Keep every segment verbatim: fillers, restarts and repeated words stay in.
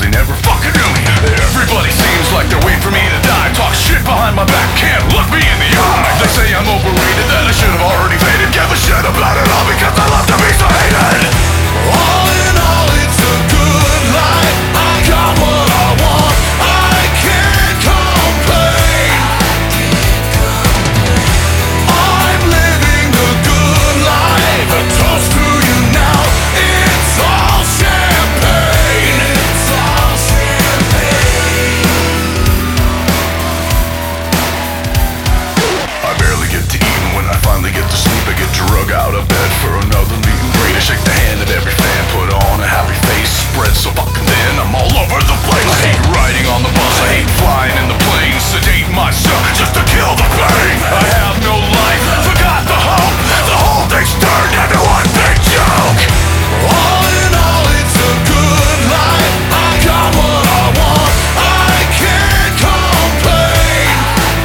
they never fucking knew me. Everybody seems like they're waiting for me to die. Talk shit behind my back, can't look me in the eye. They say I'm overrated, that I should have already faded. Give a shit about it all because I love to be so hated. All in all, it's a good life. I got what I want, I can't complain. I'm living the good life. A toast to you now. It's all champagne. It's all champagne. I barely get to eat, and when I finally get to sleep, I get drug out of bed for another meet and greet. I shake the hand of every fan, put on a happy face, spread so fucking thin, I'm all over the place. I hate riding on the bus, I hate flying in the plane, sedate myself just to kill the pain. I have no life, forgot the hope, the whole thing's turned into one big joke. All in all, it's a good life. I got what I want, I can't complain.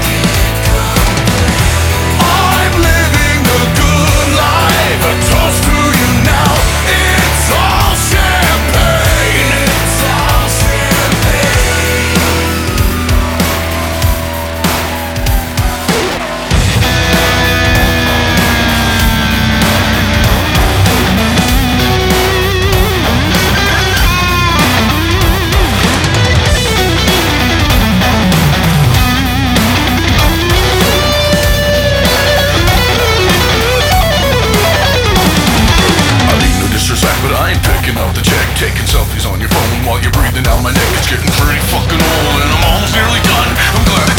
I'm living the good life. A toast to you now. It's all champagne. It's all champagne. I mean no disrespect, but I ain't picking up the check. Taking selfies on your phone while you're breathing down my neck. It's getting pretty fucking old and I'm almost nearly done. I'm glad I